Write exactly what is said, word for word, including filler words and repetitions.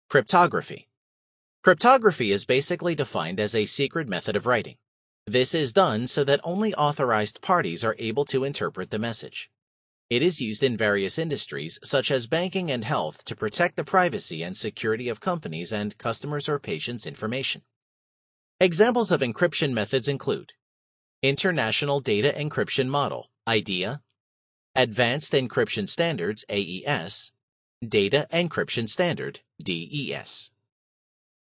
Cryptography. Cryptography is basically defined as a secret method of writing. This is done so that only authorized parties are able to interpret the message. It is used in various industries, such as banking and health, to protect the privacy and security of companies and customers' or patients' information. Examples of encryption methods include International Data Encryption Model, IDEA, Advanced Encryption Standards, A E S, Data Encryption Standard, D E S.